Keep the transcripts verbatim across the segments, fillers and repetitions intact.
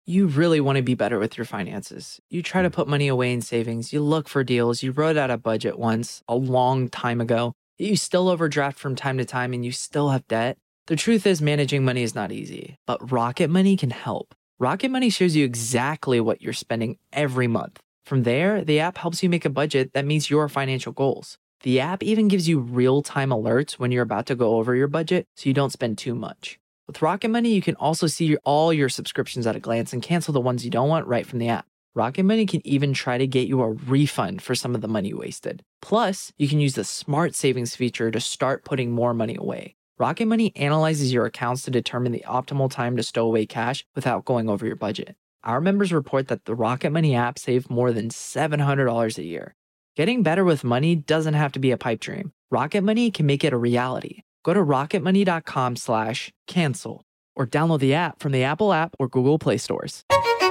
You really want to be better with your finances. You try to put money away in savings, you look for deals, you wrote out a budget once a long time ago, you still overdraft from time to time and you still have debt. The truth is, managing money is not easy, but Rocket Money can help. Rocket Money shows you exactly what you're spending every month. From there, the app helps you make a budget that meets your financial goals. The app even gives you real-time alerts when you're about to go over your budget so you don't spend too much. With Rocket Money, you can also see all your subscriptions at a glance and cancel the ones you don't want right from the app. Rocket Money can even try to get you a refund for some of the money you wasted. Plus, you can use the Smart Savings feature to start putting more money away. Rocket Money analyzes your accounts to determine the optimal time to stow away cash without going over your budget. Our members report that the Rocket Money app saved more than seven hundred dollars a year. Getting better with money doesn't have to be a pipe dream. Rocket Money can make it a reality. Go to rocketmoney.com slash cancel or download the app from the Apple app or Google Play stores.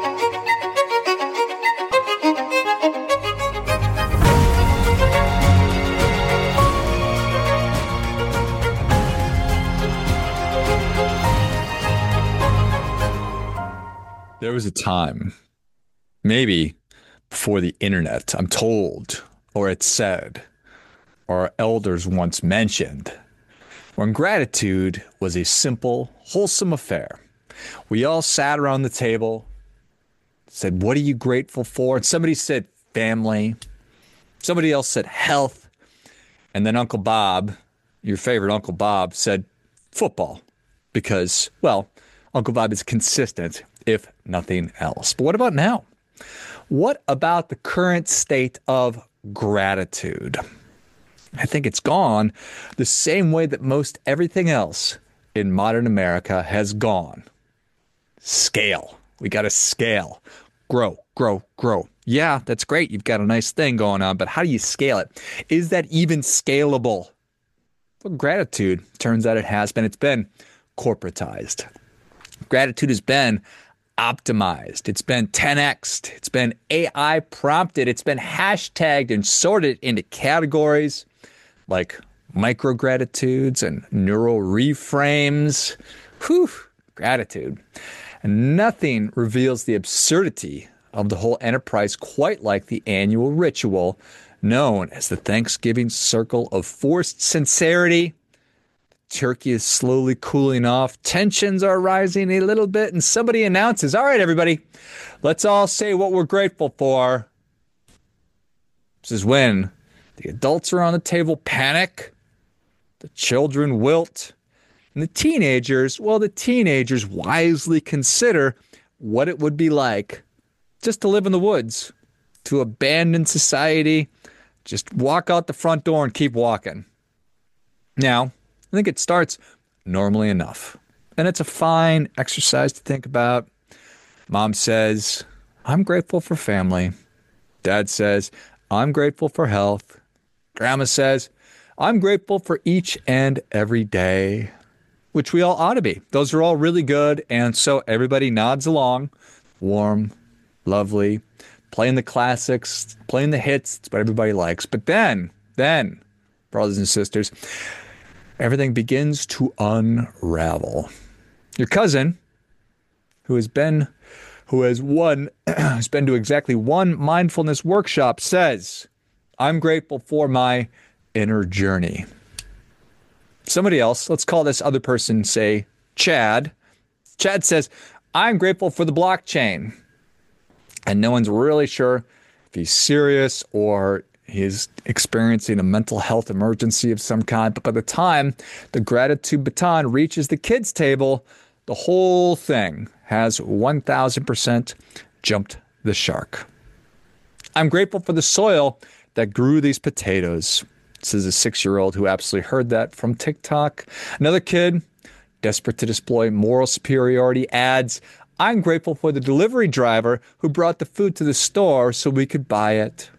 There was a time, maybe before the internet, I'm told, or it's said, or our elders once mentioned, when gratitude was a simple, wholesome affair. We all sat around the table, said, what are you grateful for? And somebody said family. Somebody else said health. And then Uncle Bob, your favorite Uncle Bob, said football. Because, well, Uncle Bob is consistent, if nothing else. But what about now? What about the current state of gratitude? I think it's gone the same way that most everything else in modern America has gone. Scale. We got to scale. Grow, grow, grow. Yeah, that's great. You've got a nice thing going on, but how do you scale it? Is that even scalable? Well, gratitude, turns out it has been. It's been corporatized. Gratitude has been optimized. It's been ten X'd. It's been A I prompted. It's been hashtagged and sorted into categories like micro gratitudes and neural reframes. Whew, gratitude. And nothing reveals the absurdity of the whole enterprise quite like the annual ritual known as the Thanksgiving Circle of Forced Sincerity. Turkey is slowly cooling off. Tensions are rising a little bit, and somebody announces, all right, everybody, let's all say what we're grateful for. This is when the adults around the table panic, the children wilt, and the teenagers, well, the teenagers wisely consider what it would be like just to live in the woods, to abandon society, just walk out the front door and keep walking. Now, I think it starts normally enough. And it's a fine exercise to think about. Mom says, I'm grateful for family. Dad says, I'm grateful for health. Grandma says, I'm grateful for each and every day, which we all ought to be. Those are all really good. And so everybody nods along. Warm, lovely, playing the classics, playing the hits. It's what everybody likes. But then, then, brothers and sisters, everything begins to unravel. Your cousin, who has been, who has one, has been to exactly one mindfulness workshop, says, I'm grateful for my inner journey. Somebody else, let's call this other person, say, Chad. Chad says, I'm grateful for the blockchain. And no one's really sure if he's serious or he's experiencing a mental health emergency of some kind. But by the time the gratitude baton reaches the kids' table, the whole thing has one thousand percent jumped the shark. I'm grateful for the soil that grew these potatoes. This is a six-year-old who absolutely heard that from TikTok. Another kid, desperate to display moral superiority, adds, I'm grateful for the delivery driver who brought the food to the store so we could buy it.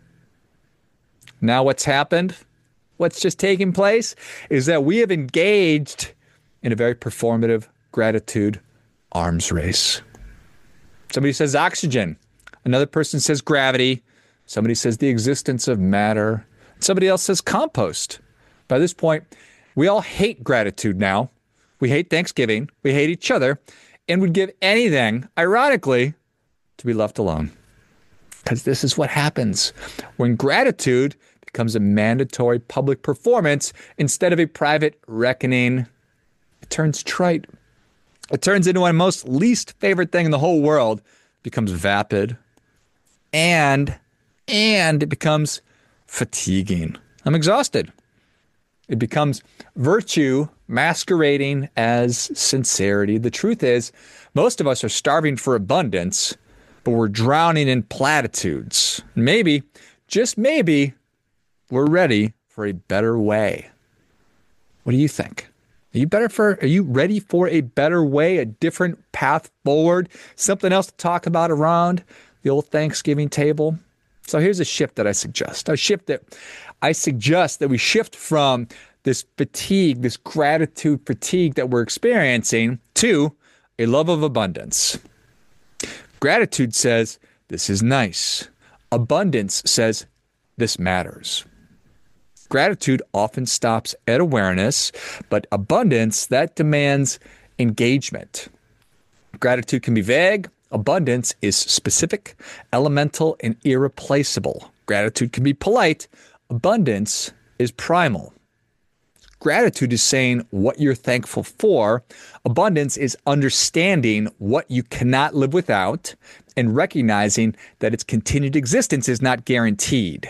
Now what's happened, what's just taking place, is that we have engaged in a very performative gratitude arms race. Somebody says oxygen. Another person says gravity. Somebody says the existence of matter. Somebody else says compost. By this point, we all hate gratitude now. We hate Thanksgiving. We hate each other. And would give anything, ironically, to be left alone. Because this is what happens when gratitude becomes a mandatory public performance instead of a private reckoning. It turns trite. It turns into my most least favorite thing in the whole world. It becomes vapid. And, and it becomes fatiguing. I'm exhausted. It becomes virtue masquerading as sincerity. The truth is, most of us are starving for abundance, but we're drowning in platitudes. Maybe, just maybe, we're ready for a better way. What do you think? Are you better for, are you ready for a better way, a different path forward, something else to talk about around the old Thanksgiving table? So here's a shift that I suggest. I shift that I suggest that we shift from this fatigue, this gratitude fatigue that we're experiencing to a love of abundance. Gratitude says, this is nice. Abundance says, this matters. Gratitude often stops at awareness, but abundance, that demands engagement. Gratitude can be vague. Abundance is specific, elemental, and irreplaceable. Gratitude can be polite. Abundance is primal. Gratitude is saying what you're thankful for. Abundance is understanding what you cannot live without and recognizing that its continued existence is not guaranteed.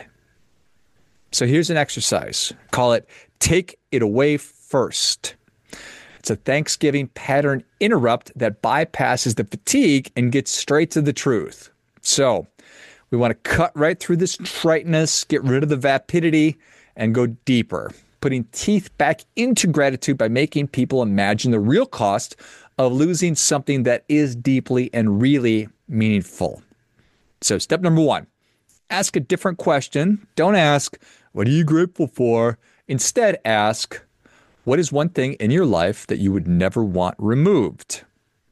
So here's an exercise. Call it Take It Away First. It's a Thanksgiving pattern interrupt that bypasses the fatigue and gets straight to the truth. So we want to cut right through this triteness, get rid of the vapidity, and go deeper, putting teeth back into gratitude by making people imagine the real cost of losing something that is deeply and really meaningful. So step number one, ask a different question. Don't ask, what are you grateful for? Instead, ask, what is one thing in your life that you would never want removed?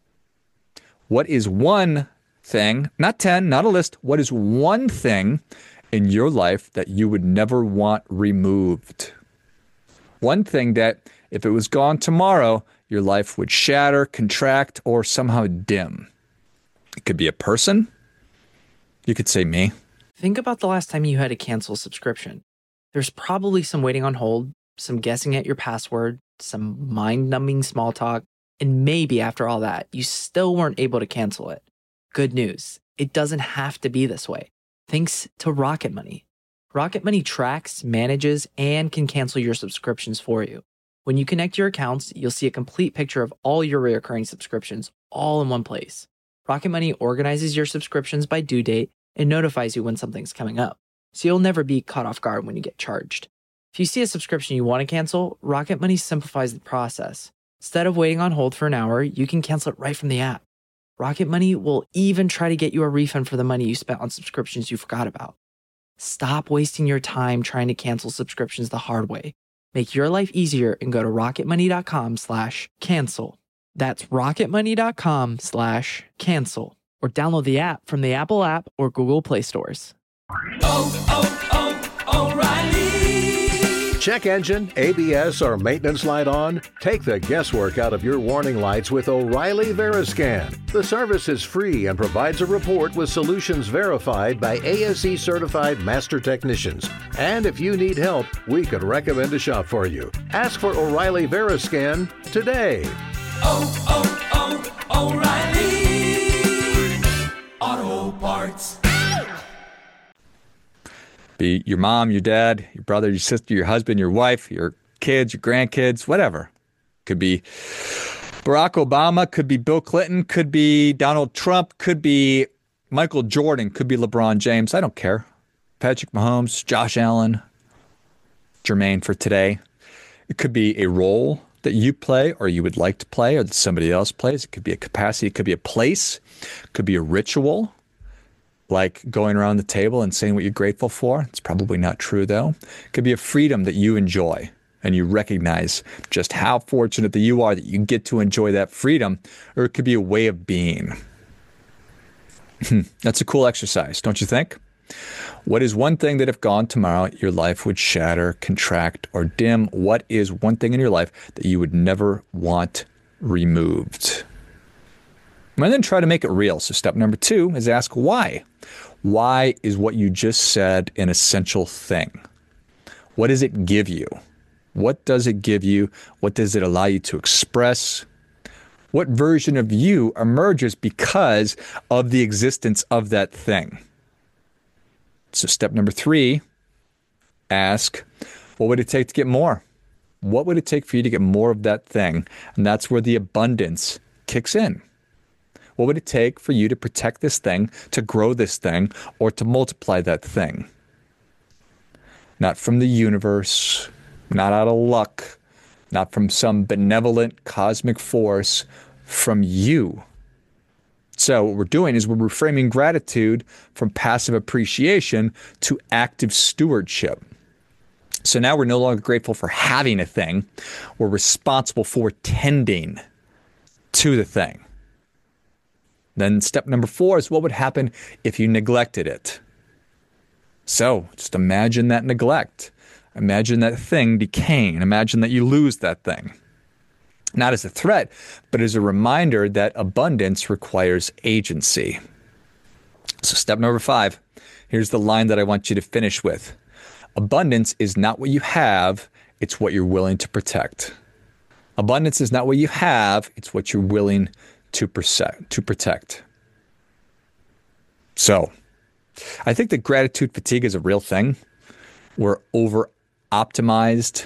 What is one thing, not ten, not a list, what is one thing in your life that you would never want removed? One thing that, if it was gone tomorrow, your life would shatter, contract, or somehow dim. It could be a person. You could say me. Think about the last time you had to cancel a subscription. There's probably some waiting on hold, some guessing at your password, some mind-numbing small talk, and maybe after all that, you still weren't able to cancel it. Good news, it doesn't have to be this way. Thanks to Rocket Money. Rocket Money tracks, manages, and can cancel your subscriptions for you. When you connect your accounts, you'll see a complete picture of all your recurring subscriptions all in one place. Rocket Money organizes your subscriptions by due date and notifies you when something's coming up, so you'll never be caught off guard when you get charged. If you see a subscription you want to cancel, Rocket Money simplifies the process. Instead of waiting on hold for an hour, you can cancel it right from the app. Rocket Money will even try to get you a refund for the money you spent on subscriptions you forgot about. Stop wasting your time trying to cancel subscriptions the hard way. Make your life easier and go to rocketmoney.com slash cancel. That's rocketmoney.com slash cancel. Or download the app from the Apple app or Google Play stores. Oh, oh, oh, O'Reilly! Check engine, A B S, or maintenance light on? Take the guesswork out of your warning lights with O'Reilly Veriscan. The service is free and provides a report with solutions verified by A S E certified master technicians. And if you need help, we could recommend a shop for you. Ask for O'Reilly Veriscan today. Oh, oh, oh, O'Reilly Auto Parts. Be your mom, your dad, your brother, your sister, your husband, your wife, your kids, your grandkids, whatever. Could be Barack Obama, could be Bill Clinton, could be Donald Trump, could be Michael Jordan, could be LeBron James. I don't care. Patrick Mahomes, Josh Allen, Jermaine for today. It could be a role that you play or you would like to play or that somebody else plays. It could be a capacity. It could be a place. It could be a ritual, like going around the table and saying what you're grateful for. It's probably not true, though. It could be a freedom that you enjoy and you recognize just how fortunate that you are that you get to enjoy that freedom. Or it could be a way of being. That's a cool exercise, don't you think? What is one thing that if gone tomorrow, your life would shatter, contract, or dim? What is one thing in your life that you would never want removed? And then try to make it real. So step number two is ask why. Why is what you just said an essential thing? What does it give you? What does it give you? What does it allow you to express? What version of you emerges because of the existence of that thing? So step number three, ask, what would it take to get more? What would it take for you to get more of that thing? And that's where the abundance kicks in. What would it take for you to protect this thing, to grow this thing, or to multiply that thing? Not from the universe, not out of luck, not from some benevolent cosmic force, from you. So what we're doing is we're reframing gratitude from passive appreciation to active stewardship. So now we're no longer grateful for having a thing. We're responsible for tending to the thing. Then step number four is what would happen if you neglected it. So just imagine that neglect. Imagine that thing decaying. Imagine that you lose that thing. Not as a threat, but as a reminder that abundance requires agency. So step number five, here's the line that I want you to finish with. Abundance is not what you have, it's what you're willing to protect. Abundance is not what you have, it's what you're willing to protect. To protect. So, I think that gratitude fatigue is a real thing. We're over optimized.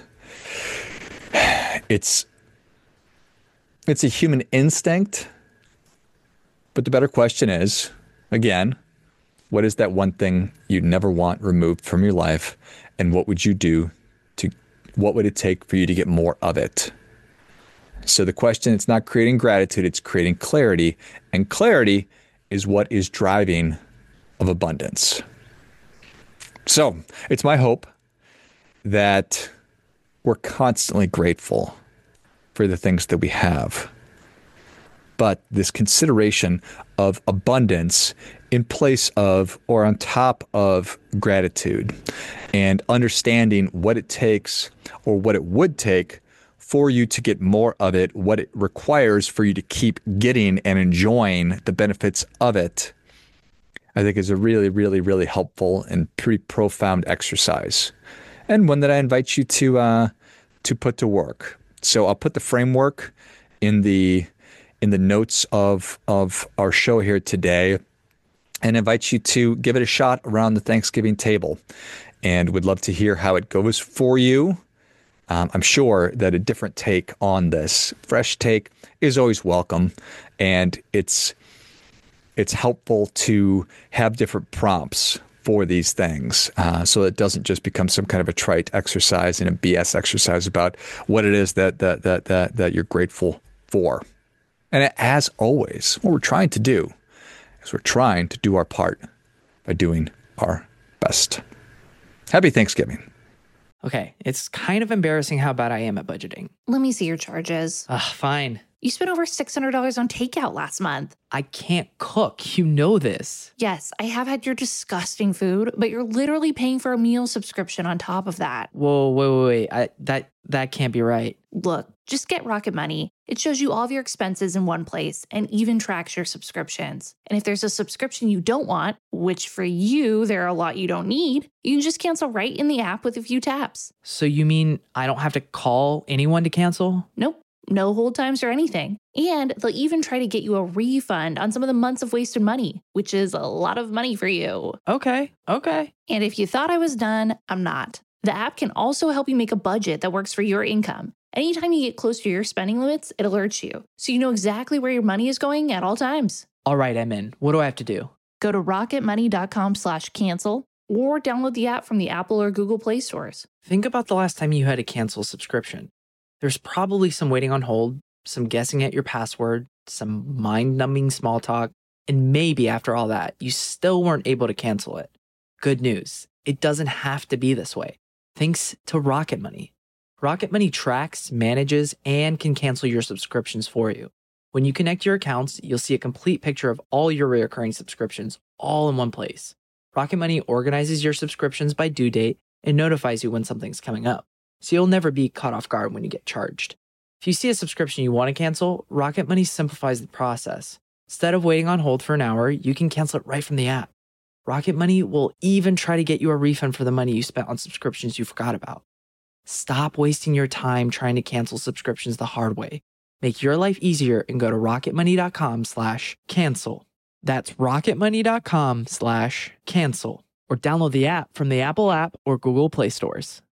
It's it's a human instinct. But the better question is, again, what is that one thing you'd never want removed from your life? And what would you do to, what would it take for you to get more of it? So the question, it's not creating gratitude, it's creating clarity. And clarity is what is driving of abundance. So it's my hope that we're constantly grateful for the things that we have. But this consideration of abundance in place of or on top of gratitude and understanding what it takes or what it would take for you to get more of it, what it requires for you to keep getting and enjoying the benefits of it, I think is a really, really, really helpful and pretty profound exercise, and one that I invite you to uh, to put to work. So I'll put the framework in the in the notes of of our show here today, and invite you to give it a shot around the Thanksgiving table, and would love to hear how it goes for you. Um, I'm sure that a different take on this, fresh take, is always welcome, and it's it's helpful to have different prompts for these things, uh, so it doesn't just become some kind of a trite exercise and a B S exercise about what it is that that that that that you're grateful for. And as always, what we're trying to do is we're trying to do our part by doing our best. Happy Thanksgiving. Okay, it's kind of embarrassing how bad I am at budgeting. Let me see your charges. Ugh, fine. You spent over six hundred dollars on takeout last month. I can't cook. You know this. Yes, I have had your disgusting food, but you're literally paying for a meal subscription on top of that. Whoa, wait, wait, wait. I, that, that can't be right. Look, just get Rocket Money. It shows you all of your expenses in one place and even tracks your subscriptions. And if there's a subscription you don't want, which for you, there are a lot you don't need, you can just cancel right in the app with a few taps. So you mean I don't have to call anyone to cancel? Nope. No hold times or anything. And they'll even try to get you a refund on some of the months of wasted money, which is a lot of money for you. Okay, okay. And if you thought I was done, I'm not. The app can also help you make a budget that works for your income. Anytime you get close to your spending limits, it alerts you, so you know exactly where your money is going at all times. All right, I'm in. What do I have to do? Go to rocketmoney.com slash cancel or download the app from the Apple or Google Play stores. Think about the last time you had to cancel a subscription. There's probably some waiting on hold, some guessing at your password, some mind-numbing small talk, and maybe after all that, you still weren't able to cancel it. Good news, it doesn't have to be this way. Thanks to Rocket Money. Rocket Money tracks, manages, and can cancel your subscriptions for you. When you connect your accounts, you'll see a complete picture of all your recurring subscriptions all in one place. Rocket Money organizes your subscriptions by due date and notifies you when something's coming up, so you'll never be caught off guard when you get charged. If you see a subscription you want to cancel, Rocket Money simplifies the process. Instead of waiting on hold for an hour, you can cancel it right from the app. Rocket Money will even try to get you a refund for the money you spent on subscriptions you forgot about. Stop wasting your time trying to cancel subscriptions the hard way. Make your life easier and go to rocketmoney.com slash cancel. That's rocketmoney.com slash cancel. Or download the app from the Apple app or Google Play stores.